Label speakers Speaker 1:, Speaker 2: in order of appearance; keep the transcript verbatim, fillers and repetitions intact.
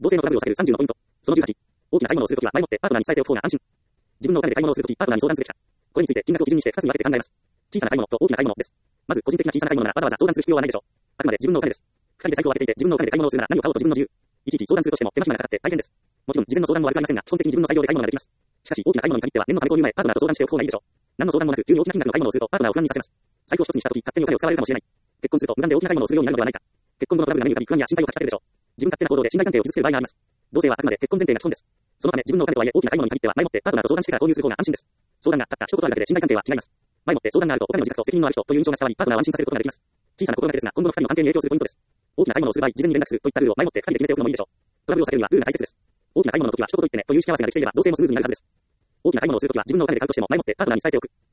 Speaker 1: 同性のトラブルを避けるさんじゅうのポイント。そのじゅうはち、大きな買い物をするときは前もってパートナーに伝えておく方が安心。自分のお金で買い物をするとき、パートナーに相談すべきか。これについて金額を基準にしてふたつに分けて考えます。小さな買い物と大きな買い物です。まず個人的な小さな買い物ならわざわざ相談する必要はないでしょう。あくまで自分のお金です。ふたりで財布を分けていて自分のお金で買い物をするなら何を買おうと自分の自由。いちいち相談するとしても手間暇がかかって大変です。もちろん事前の相談も悪くありませんが、基本的に自分の裁量で買い物ができます。しかし大きな買い物に限っては年の金購入前パートナーと相談しておく方がいいでしょう。何の相談もなく急に大きな金額の買い物をするとパートナーを不安にさせます。財布を一つにしたとき勝手にお金を使われるかもしれない。結婚すると無断で大きな買い物をするようになるのではないか。結婚後のトラブルが何かに不安や心配をかき立てるでしょう。自分勝手な行動で信頼関係を傷つける場合があります。同性はあくまで結婚前提が基本です。そのため自分のお金とはいえ大きな買い物に限っては前もってパートナーと相談してから購入する方が安心です。相談があった一言あるだけで信頼関係は違います。前もって相談があるとお金の自覚と責任のある人という印象が伝わりパートナーを安心させることができます。小さな心がけですが今後のふたりの関係に影響するポイントです。大きな買い物をする場合事前に連絡するといったルールを前もってふたりで決めておくのもいいでしょう。トラブルを避けるにはルールが大切です。大きな買い物の時は一言言ってねという幸せができていれば同棲もスムーズになるはずです。大きな買い物をするときは自分のお金で買うとしても前もってパートナーに伝えておく。